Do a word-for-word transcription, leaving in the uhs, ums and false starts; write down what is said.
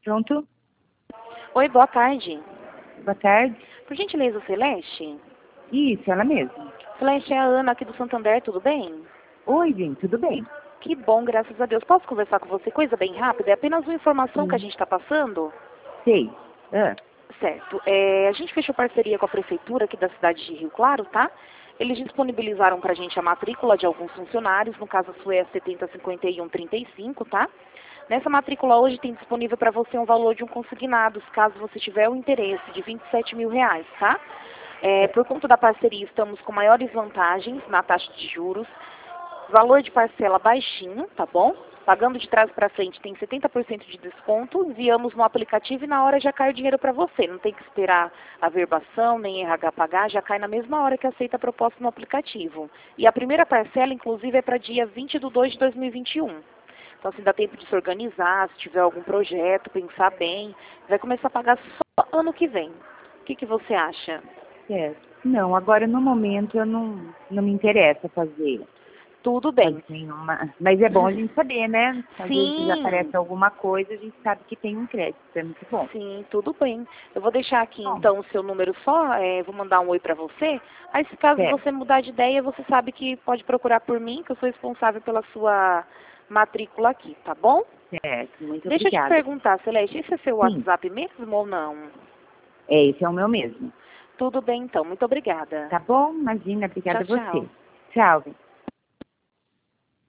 Pronto? Oi, boa tarde. Boa tarde. Por gentileza, Celeste? Isso, ela mesma. Celeste, é a Ana aqui do Santander, tudo bem? Oi, gente, tudo bem? Que bom, graças a Deus. Posso conversar com você? Coisa bem rápida, é apenas uma informação Sim. que a gente está passando. Sei. Ah, Certo. É, a gente fechou parceria com a prefeitura aqui da cidade de Rio Claro, tá? Eles disponibilizaram para a gente a matrícula de alguns funcionários, no caso a sua é a setenta cinquenta e um trinta e cinco, tá? Nessa matrícula hoje tem disponível para você um valor de um consignado, caso você tiver o interesse, de vinte e sete mil reais, tá? É, por conta da parceria, estamos com maiores vantagens na taxa de juros, valor de parcela baixinho, tá bom? Pagando de trás para frente tem setenta por cento de desconto, enviamos no aplicativo e na hora já cai o dinheiro para você. Não tem que esperar a verbação, nem R H pagar, já cai na mesma hora que aceita a proposta no aplicativo. E a primeira parcela, inclusive, é para dia vinte de dois de dois mil e vinte e um. Então, assim, dá tempo de se organizar, se tiver algum projeto, pensar bem. Vai começar a pagar só ano que vem. O que, que você acha? certo. Não, agora no momento eu não, não me interessa fazer, Tudo bem. fazer nenhuma. Mas é bom a gente saber, né? Às vezes Sim. aparece alguma coisa, a gente sabe que tem um crédito. É muito bom. Sim, tudo bem. Eu vou deixar aqui Bom, então o seu número só, é, vou mandar um oi para você. Aí se caso certo. você mudar de ideia, você sabe que pode procurar por mim, que eu sou responsável pela sua matrícula aqui, tá bom? Certo. Muito Deixa eu te obrigada. perguntar, Celeste, esse é seu Sim, WhatsApp mesmo ou não? é, esse é o meu mesmo. Tudo bem então, muito obrigada. Tá bom? Imagina, obrigada Tchau, a você. tchau. Tchau.